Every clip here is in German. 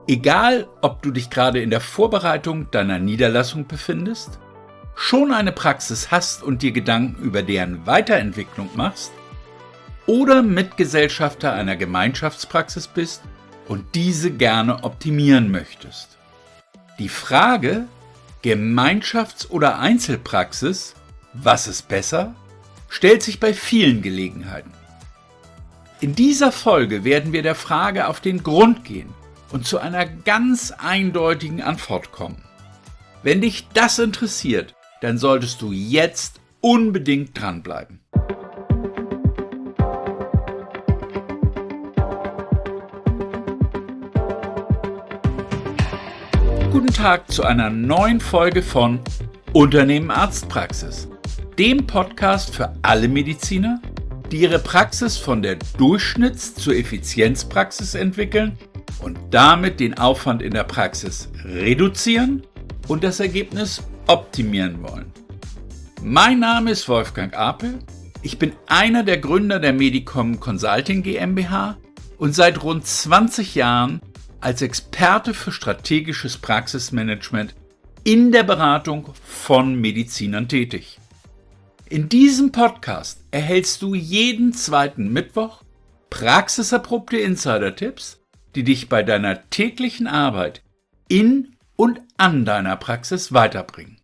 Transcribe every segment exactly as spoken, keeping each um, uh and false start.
Egal, ob du dich gerade in der Vorbereitung deiner Niederlassung befindest, schon eine Praxis hast und dir Gedanken über deren Weiterentwicklung machst, oder Mitgesellschafter einer Gemeinschaftspraxis bist und diese gerne optimieren möchtest. Die Frage, Gemeinschafts- oder Einzelpraxis, was ist besser, stellt sich bei vielen Gelegenheiten. In dieser Folge werden wir der Frage auf den Grund gehen und zu einer ganz eindeutigen Antwort kommen. Wenn dich das interessiert, dann solltest du jetzt unbedingt dranbleiben. Guten Tag zu einer neuen Folge von Unternehmen Arztpraxis, dem Podcast für alle Mediziner, die ihre Praxis von der Durchschnitts- zur Effizienzpraxis entwickeln und damit den Aufwand in der Praxis reduzieren und das Ergebnis optimieren wollen. Mein Name ist Wolfgang Apel, ich bin einer der Gründer der Medicom Consulting GmbH und seit rund zwanzig Jahren als Experte für strategisches Praxismanagement in der Beratung von Medizinern tätig. In diesem Podcast erhältst du jeden zweiten Mittwoch praxiserprobte Insider-Tipps, die dich bei deiner täglichen Arbeit in und an deiner Praxis weiterbringen.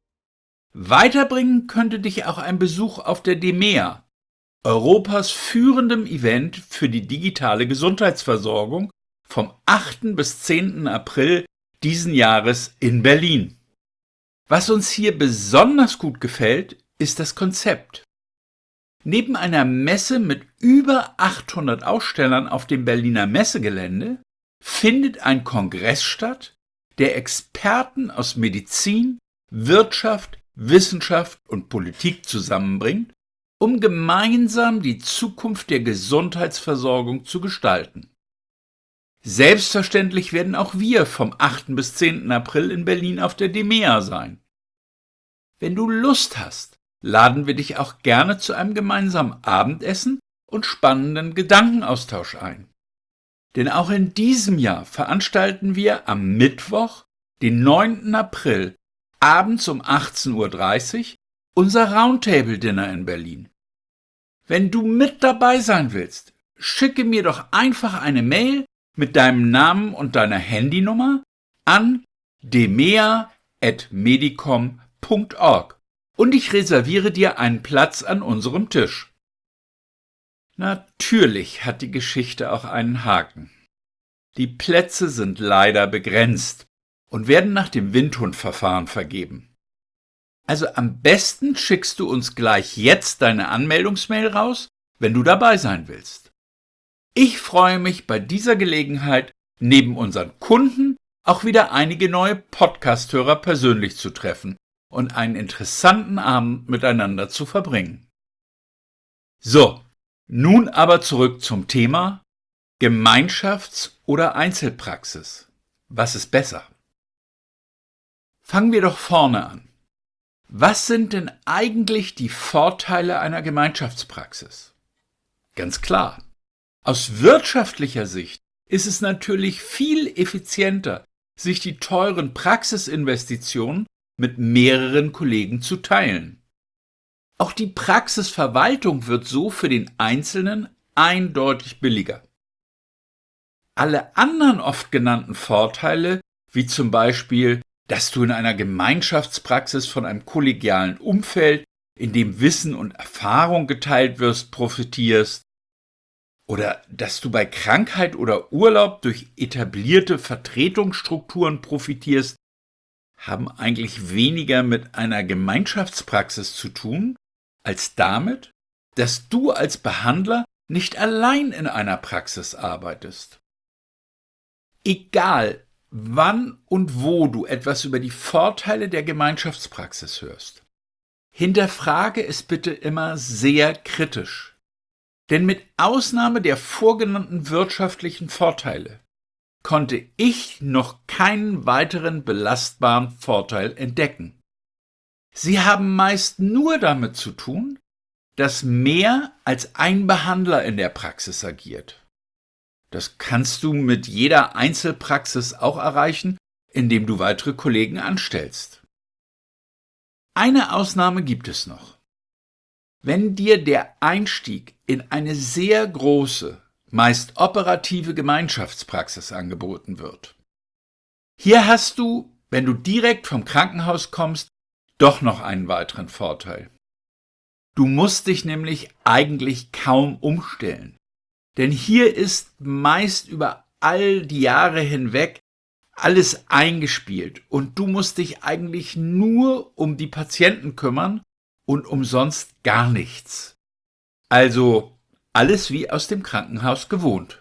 Weiterbringen könnte dich auch ein Besuch auf der DEMEA, Europas führendem Event für die digitale Gesundheitsversorgung, vom achten bis zehnten April diesen Jahres in Berlin. Was uns hier besonders gut gefällt, ist das Konzept. Neben einer Messe mit über achthundert Ausstellern auf dem Berliner Messegelände findet ein Kongress statt, der Experten aus Medizin, Wirtschaft, Wissenschaft und Politik zusammenbringt, um gemeinsam die Zukunft der Gesundheitsversorgung zu gestalten. Selbstverständlich werden auch wir vom achten bis zehnten April in Berlin auf der DEMEA sein. Wenn du Lust hast, laden wir dich auch gerne zu einem gemeinsamen Abendessen und spannenden Gedankenaustausch ein. Denn auch in diesem Jahr veranstalten wir am Mittwoch, den neunten April, abends um achtzehn Uhr dreißig unser Roundtable-Dinner in Berlin. Wenn du mit dabei sein willst, schicke mir doch einfach eine Mail mit deinem Namen und deiner Handynummer an demea at medicom punkt org. Und ich reserviere dir einen Platz an unserem Tisch. Natürlich hat die Geschichte auch einen Haken. Die Plätze sind leider begrenzt und werden nach dem Windhundverfahren vergeben. Also am besten schickst du uns gleich jetzt deine Anmeldungsmail raus, wenn du dabei sein willst. Ich freue mich bei dieser Gelegenheit, neben unseren Kunden auch wieder einige neue Podcast-Hörer persönlich zu treffen und einen interessanten Abend miteinander zu verbringen. So, nun aber zurück zum Thema Gemeinschafts- oder Einzelpraxis. Was ist besser? Fangen wir doch vorne an. Was sind denn eigentlich die Vorteile einer Gemeinschaftspraxis? Ganz klar. Aus wirtschaftlicher Sicht ist es natürlich viel effizienter, sich die teuren Praxisinvestitionen mit mehreren Kollegen zu teilen. Auch die Praxisverwaltung wird so für den Einzelnen eindeutig billiger. Alle anderen oft genannten Vorteile, wie zum Beispiel, dass du in einer Gemeinschaftspraxis von einem kollegialen Umfeld, in dem Wissen und Erfahrung geteilt wirst, profitierst, oder dass du bei Krankheit oder Urlaub durch etablierte Vertretungsstrukturen profitierst, haben eigentlich weniger mit einer Gemeinschaftspraxis zu tun, als damit, dass du als Behandler nicht allein in einer Praxis arbeitest. Egal, wann und wo du etwas über die Vorteile der Gemeinschaftspraxis hörst, hinterfrage es bitte immer sehr kritisch. Denn mit Ausnahme der vorgenannten wirtschaftlichen Vorteile konnte ich noch keinen weiteren belastbaren Vorteil entdecken. Sie haben meist nur damit zu tun, dass mehr als ein Behandler in der Praxis agiert. Das kannst du mit jeder Einzelpraxis auch erreichen, indem du weitere Kollegen anstellst. Eine Ausnahme gibt es noch. Wenn dir der Einstieg in eine sehr große, meist operative Gemeinschaftspraxis angeboten wird. Hier hast du, wenn du direkt vom Krankenhaus kommst, doch noch einen weiteren Vorteil. Du musst dich nämlich eigentlich kaum umstellen, denn hier ist meist über all die Jahre hinweg alles eingespielt und du musst dich eigentlich nur um die Patienten kümmern und umsonst gar nichts. Also alles wie aus dem Krankenhaus gewohnt.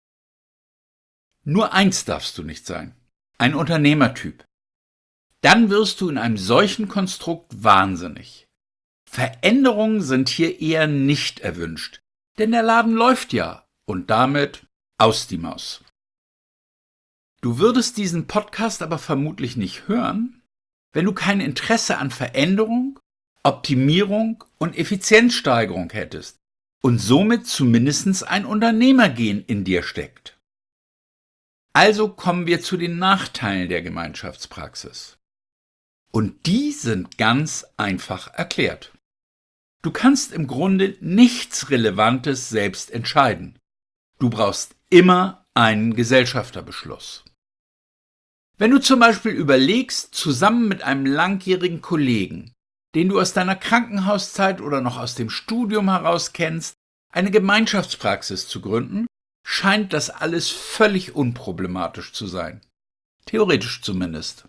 Nur eins darfst du nicht sein: ein Unternehmertyp. Dann wirst du in einem solchen Konstrukt wahnsinnig. Veränderungen sind hier eher nicht erwünscht, denn der Laden läuft ja und damit aus die Maus. Du würdest diesen Podcast aber vermutlich nicht hören, wenn du kein Interesse an Veränderung, Optimierung und Effizienzsteigerung hättest und somit zumindest ein Unternehmergehen in dir steckt. Also kommen wir zu den Nachteilen der Gemeinschaftspraxis. Und die sind ganz einfach erklärt. Du kannst im Grunde nichts Relevantes selbst entscheiden. Du brauchst immer einen Gesellschafterbeschluss. Wenn du zum Beispiel überlegst, zusammen mit einem langjährigen Kollegen, den du aus deiner Krankenhauszeit oder noch aus dem Studium heraus kennst, eine Gemeinschaftspraxis zu gründen, scheint das alles völlig unproblematisch zu sein. Theoretisch zumindest.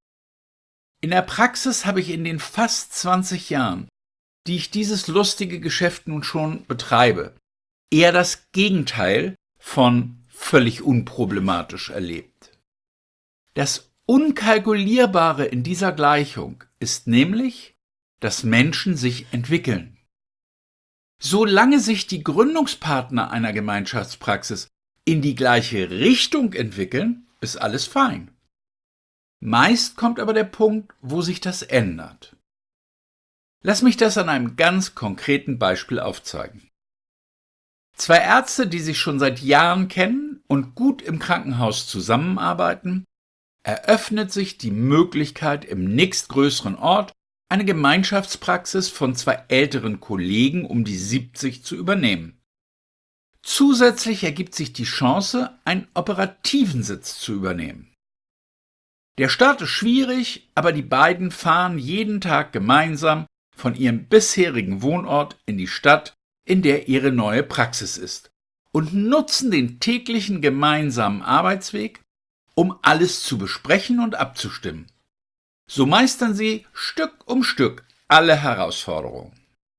In der Praxis habe ich in den fast zwanzig Jahren, die ich dieses lustige Geschäft nun schon betreibe, eher das Gegenteil von völlig unproblematisch erlebt. Das Unkalkulierbare in dieser Gleichung ist nämlich, dass Menschen sich entwickeln. Solange sich die Gründungspartner einer Gemeinschaftspraxis in die gleiche Richtung entwickeln, ist alles fein. Meist kommt aber der Punkt, wo sich das ändert. Lass mich das an einem ganz konkreten Beispiel aufzeigen. Zwei Ärzte, die sich schon seit Jahren kennen und gut im Krankenhaus zusammenarbeiten, eröffnet sich die Möglichkeit, im nächstgrößeren Ort eine Gemeinschaftspraxis von zwei älteren Kollegen um die siebzig zu übernehmen. Zusätzlich ergibt sich die Chance, einen operativen Sitz zu übernehmen. Der Start ist schwierig, aber die beiden fahren jeden Tag gemeinsam von ihrem bisherigen Wohnort in die Stadt, in der ihre neue Praxis ist, und nutzen den täglichen gemeinsamen Arbeitsweg, um alles zu besprechen und abzustimmen. So meistern sie Stück um Stück alle Herausforderungen.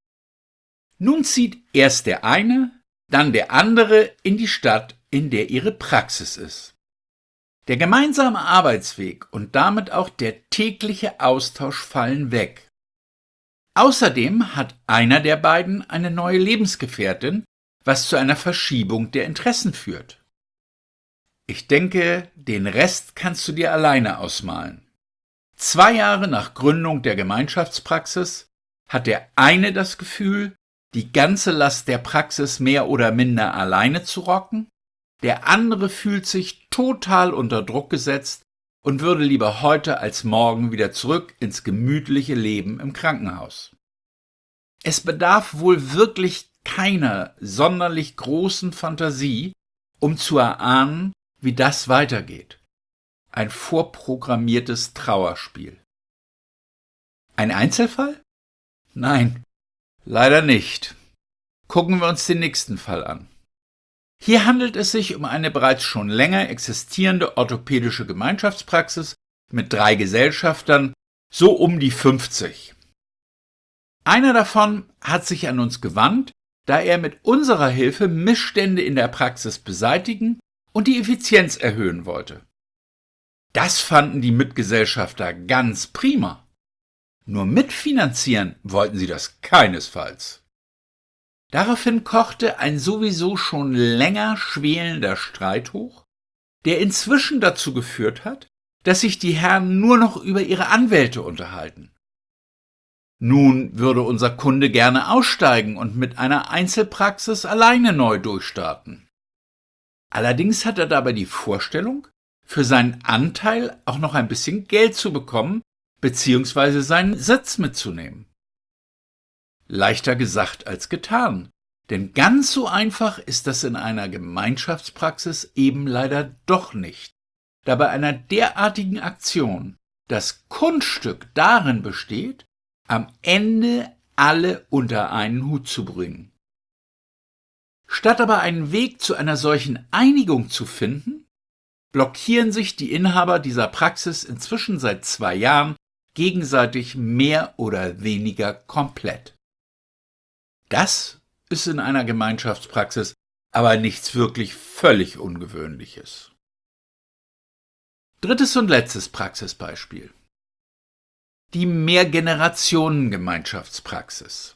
Nun zieht erst der eine, dann der andere in die Stadt, in der ihre Praxis ist. Der gemeinsame Arbeitsweg und damit auch der tägliche Austausch fallen weg. Außerdem hat einer der beiden eine neue Lebensgefährtin, was zu einer Verschiebung der Interessen führt. Ich denke, den Rest kannst du dir alleine ausmalen. Zwei Jahre nach Gründung der Gemeinschaftspraxis hat der eine das Gefühl, die ganze Last der Praxis mehr oder minder alleine zu rocken, der andere fühlt sich total unter Druck gesetzt und würde lieber heute als morgen wieder zurück ins gemütliche Leben im Krankenhaus. Es bedarf wohl wirklich keiner sonderlich großen Fantasie, um zu erahnen, wie das weitergeht. Ein vorprogrammiertes Trauerspiel. Ein Einzelfall? Nein, leider nicht. Gucken wir uns den nächsten Fall an. Hier handelt es sich um eine bereits schon länger existierende orthopädische Gemeinschaftspraxis mit drei Gesellschaftern, so um die fünfzig. Einer davon hat sich an uns gewandt, da er mit unserer Hilfe Missstände in der Praxis beseitigen und die Effizienz erhöhen wollte. Das fanden die Mitgesellschafter ganz prima. Nur mitfinanzieren wollten sie das keinesfalls. Daraufhin kochte ein sowieso schon länger schwelender Streit hoch, der inzwischen dazu geführt hat, dass sich die Herren nur noch über ihre Anwälte unterhalten. Nun würde unser Kunde gerne aussteigen und mit einer Einzelpraxis alleine neu durchstarten. Allerdings hat er dabei die Vorstellung, für seinen Anteil auch noch ein bisschen Geld zu bekommen bzw. seinen Sitz mitzunehmen. Leichter gesagt als getan, denn ganz so einfach ist das in einer Gemeinschaftspraxis eben leider doch nicht, da bei einer derartigen Aktion das Kunststück darin besteht, am Ende alle unter einen Hut zu bringen. Statt aber einen Weg zu einer solchen Einigung zu finden, blockieren sich die Inhaber dieser Praxis inzwischen seit zwei Jahren gegenseitig mehr oder weniger komplett. Das ist in einer Gemeinschaftspraxis aber nichts wirklich völlig Ungewöhnliches. Drittes und letztes Praxisbeispiel. Die Mehrgenerationen-Gemeinschaftspraxis.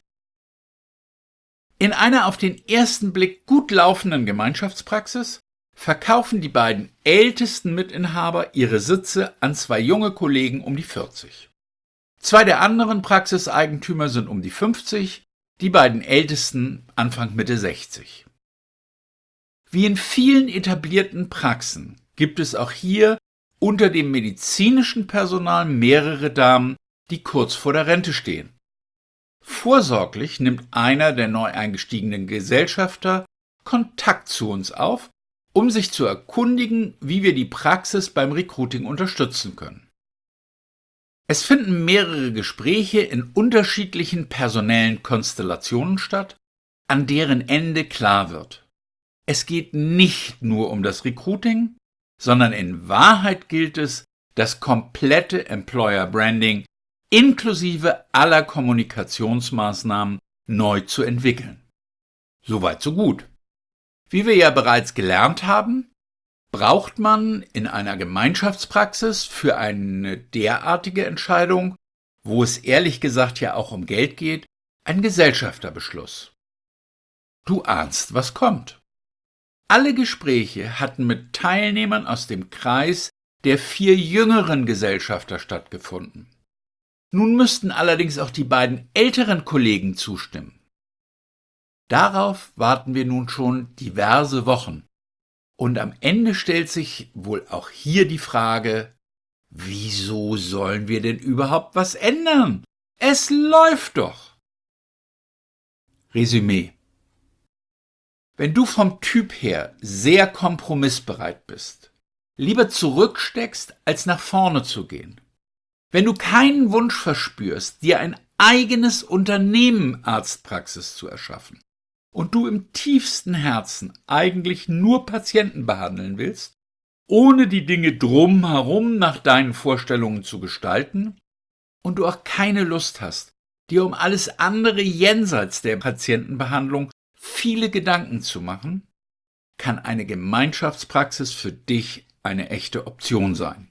In einer auf den ersten Blick gut laufenden Gemeinschaftspraxis verkaufen die beiden ältesten Mitinhaber ihre Sitze an zwei junge Kollegen um die vierzig. Zwei der anderen Praxiseigentümer sind um die fünfzig, die beiden ältesten Anfang Mitte sechzig. Wie in vielen etablierten Praxen gibt es auch hier unter dem medizinischen Personal mehrere Damen, die kurz vor der Rente stehen. Vorsorglich nimmt einer der neu eingestiegenen Gesellschafter Kontakt zu uns auf, um sich zu erkundigen, wie wir die Praxis beim Recruiting unterstützen können. Es finden mehrere Gespräche in unterschiedlichen personellen Konstellationen statt, an deren Ende klar wird: Es geht nicht nur um das Recruiting, sondern in Wahrheit gilt es, das komplette Employer Branding inklusive aller Kommunikationsmaßnahmen neu zu entwickeln. Soweit so gut. Wie wir ja bereits gelernt haben, braucht man in einer Gemeinschaftspraxis für eine derartige Entscheidung, wo es ehrlich gesagt ja auch um Geld geht, einen Gesellschafterbeschluss. Du ahnst, was kommt. Alle Gespräche hatten mit Teilnehmern aus dem Kreis der vier jüngeren Gesellschafter stattgefunden. Nun müssten allerdings auch die beiden älteren Kollegen zustimmen. Darauf warten wir nun schon diverse Wochen. Und am Ende stellt sich wohl auch hier die Frage: Wieso sollen wir denn überhaupt was ändern? Es läuft doch! Resümee: Wenn du vom Typ her sehr kompromissbereit bist, lieber zurücksteckst, als nach vorne zu gehen, wenn du keinen Wunsch verspürst, dir ein eigenes Unternehmen Arztpraxis zu erschaffen und du im tiefsten Herzen eigentlich nur Patienten behandeln willst, ohne die Dinge drumherum nach deinen Vorstellungen zu gestalten, und du auch keine Lust hast, dir um alles andere jenseits der Patientenbehandlung viele Gedanken zu machen, kann eine Gemeinschaftspraxis für dich eine echte Option sein.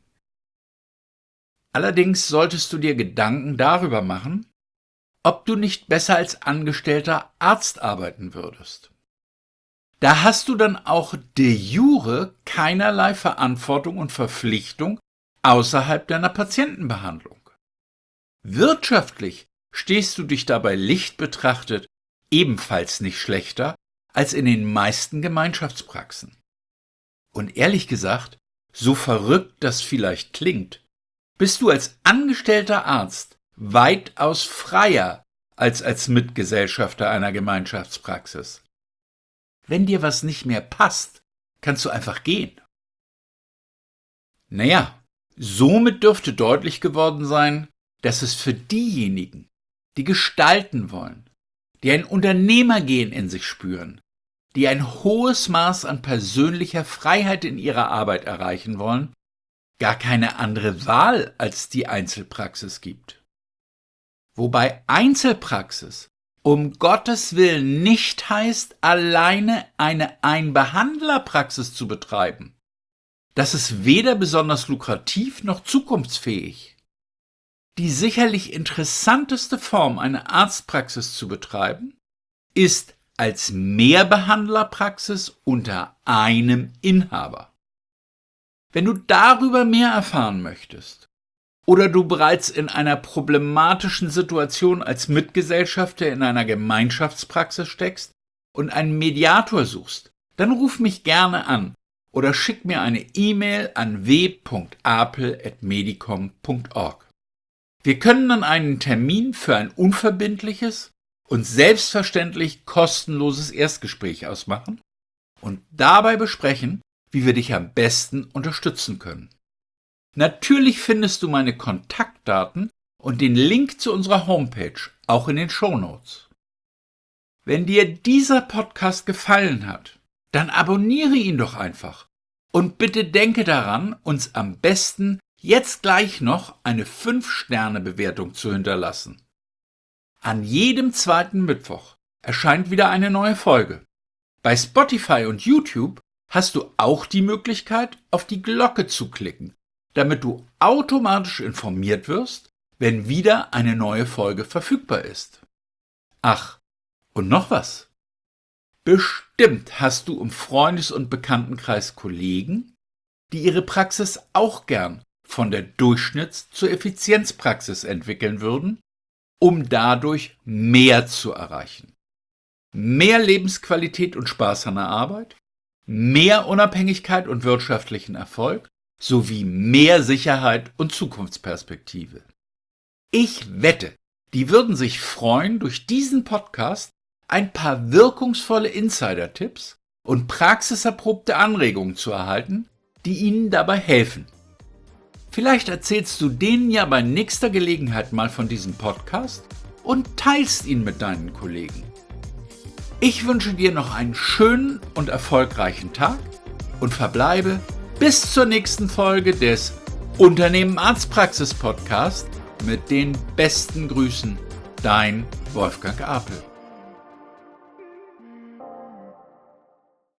Allerdings solltest du dir Gedanken darüber machen, ob du nicht besser als angestellter Arzt arbeiten würdest. Da hast du dann auch de jure keinerlei Verantwortung und Verpflichtung außerhalb deiner Patientenbehandlung. Wirtschaftlich stehst du dich dabei licht betrachtet ebenfalls nicht schlechter als in den meisten Gemeinschaftspraxen. Und ehrlich gesagt, so verrückt das vielleicht klingt, bist du als angestellter Arzt weitaus freier als als Mitgesellschafter einer Gemeinschaftspraxis. Wenn dir was nicht mehr passt, kannst du einfach gehen. Naja, somit dürfte deutlich geworden sein, dass es für diejenigen, die gestalten wollen, die ein Unternehmergehen in sich spüren, die ein hohes Maß an persönlicher Freiheit in ihrer Arbeit erreichen wollen, gar keine andere Wahl als die Einzelpraxis gibt. Wobei Einzelpraxis um Gottes Willen nicht heißt, alleine eine Einbehandlerpraxis zu betreiben. Das ist weder besonders lukrativ noch zukunftsfähig. Die sicherlich interessanteste Form, eine Arztpraxis zu betreiben, ist als Mehrbehandlerpraxis unter einem Inhaber. Wenn du darüber mehr erfahren möchtest oder du bereits in einer problematischen Situation als Mitgesellschafter in einer Gemeinschaftspraxis steckst und einen Mediator suchst, Dann ruf mich gerne an oder schick mir eine E-Mail an w punkt apel at medicom punkt org. Wir können dann einen Termin für ein unverbindliches und selbstverständlich kostenloses Erstgespräch ausmachen und dabei besprechen, wie wir dich am besten unterstützen können. Natürlich findest du meine Kontaktdaten und den Link zu unserer Homepage auch in den Shownotes. Wenn dir dieser Podcast gefallen hat, dann abonniere ihn doch einfach und bitte denke daran, uns am besten jetzt gleich noch eine fünf Sterne Bewertung zu hinterlassen. An jedem zweiten Mittwoch erscheint wieder eine neue Folge. Bei Spotify und YouTube hast du auch die Möglichkeit, auf die Glocke zu klicken, damit du automatisch informiert wirst, wenn wieder eine neue Folge verfügbar ist. Ach, und noch was. Bestimmt hast du im Freundes- und Bekanntenkreis Kollegen, die ihre Praxis auch gern von der Durchschnitts- zur Effizienzpraxis entwickeln würden, um dadurch mehr zu erreichen. Mehr Lebensqualität und Spaß an der Arbeit, mehr Unabhängigkeit und wirtschaftlichen Erfolg sowie mehr Sicherheit und Zukunftsperspektive. Ich wette, die würden sich freuen, durch diesen Podcast ein paar wirkungsvolle Insider-Tipps und praxiserprobte Anregungen zu erhalten, die ihnen dabei helfen. Vielleicht erzählst du denen ja bei nächster Gelegenheit mal von diesem Podcast und teilst ihn mit deinen Kollegen. Ich wünsche dir noch einen schönen und erfolgreichen Tag und verbleibe bis zur nächsten Folge des Unternehmen Arztpraxis Podcast mit den besten Grüßen, dein Wolfgang Apel.